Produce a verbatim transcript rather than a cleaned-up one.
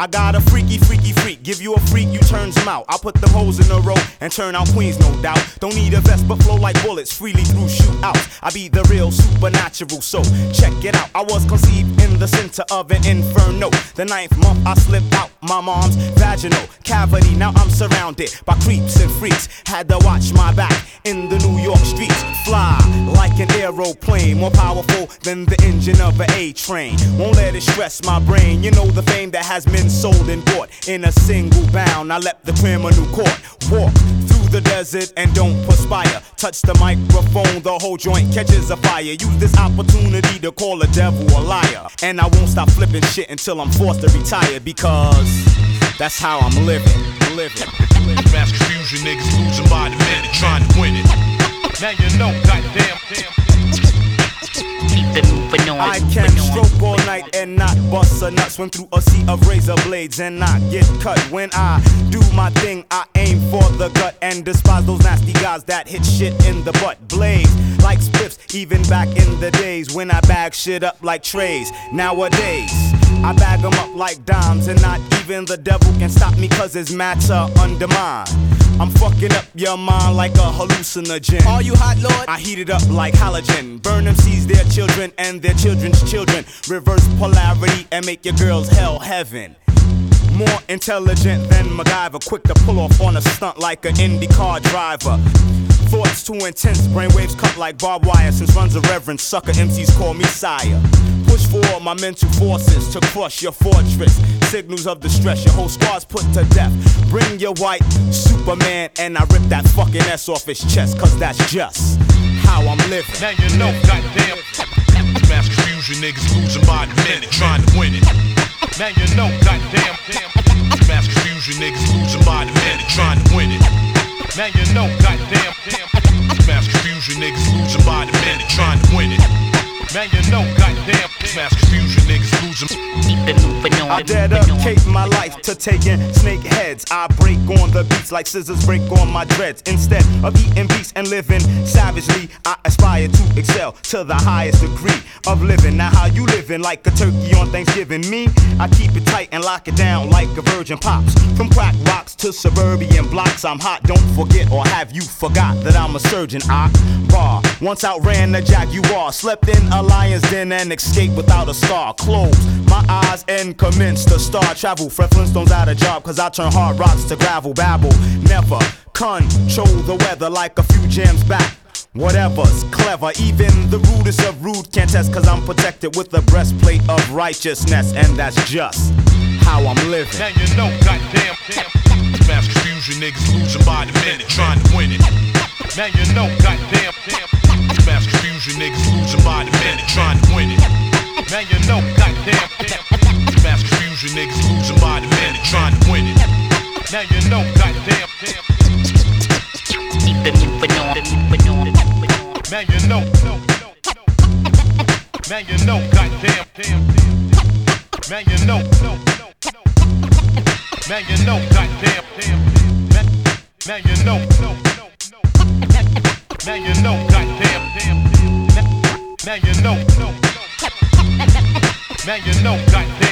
I got a freaky, freaky freak. Give you a freak, you turns them out. I put them hoes in a row and turn out queens, no doubt. Don't need a vest, but flow like bullets freely through shootouts. I be the real supernatural, so check it out. I was conceived in the center of an inferno. The ninth month I slipped out my mom's vaginal cavity. Now I'm surrounded by creeps and freaks. Had to watch my back in the New York streets. Fly like an aeroplane, more powerful than the engine of an A-train. Won't let it stress my brain. You know the fame that has been sold and bought in a single bound. I left the criminal court, walk through the desert and don't perspire. Touch the microphone, the whole joint catches a fire. Use this opportunity to call a devil a liar. And I won't stop flipping shit until I'm forced to retire, because that's how I'm living, living. Mass confusion, niggas losing by the minute, trying to win it. Now you know, goddamn, damn. Keep it moving on. I can stroke all night and not bust a nut. Swim through a sea of razor blades and not get cut. When I do my thing, I aim for the gut and despise those nasty guys that hit shit in the butt. Blaze like spliffs, even back in the days when I bag shit up like trays. Nowadays, I bag them up like dimes, and not even the devil can stop me, cause it's matter under mine. I'm fucking up your mind like a hallucinogen. Are you hot, Lord? I heat it up like halogen. Burn them seeds, their children and their children's children. Reverse polarity and make your girls hell heaven. More intelligent than MacGyver, quick to pull off on a stunt like an IndyCar driver. Thoughts too intense, brainwaves cut like barbed wire. Since runs a reverence, sucker M Cs call me sire. Push forward my mental forces to crush your fortress. Signals of distress, your whole squad's put to death. Bring your white Superman and I rip that fucking S off his chest, cause that's just how I'm living. Now you know, goddamn. Mass confusion, niggas losing by the minute, trying to win it. Now you know, goddamn. Mass confusion, niggas losing by the minute, trying to win it. Now you know, goddamn. Mass confusion, niggas losing by the minute, trying to win it. Now you know, goddamn. Mass confusion, niggas losing. Keep it moving on. I dedicate my life to taking snake heads. I break on the beats like scissors break on my dreads. Instead of eating beats and living savagely, I aspire to excel to the highest degree of living. Now how you living? Like a turkey on Thanksgiving. Me, I keep it tight and lock it down like a virgin pops. From crack rocks to suburban blocks, I'm hot. Don't forget, or have you forgot that I'm a surgeon? I bar once outran the Jaguar, slept in a lion's den and escaped without a scar. Close my eyes and commence to star travel. Fred Flintstone's out of job, cause I turn hard rocks to gravel. Babble, never control the weather like a few jams back. Whatever's clever, even the rudest of rude can't test, cause I'm protected with the breastplate of righteousness. And that's just how I'm living. Now you know, goddamn. Mass confusion, niggas losing by the minute, trying to win it. Now you know, goddamn. Mass confusion, niggas losing by the minute, trying to win it. Now you know, goddamn. Mass confusion, niggas losing by the minute, trying to win it. Now you know, goddamn. Keep it moving on. Now you know. Now you know, goddamn. Now you know. Now you know, goddamn. Now you know. Now you know, goddamn. Now you know. Now you know, goddamn.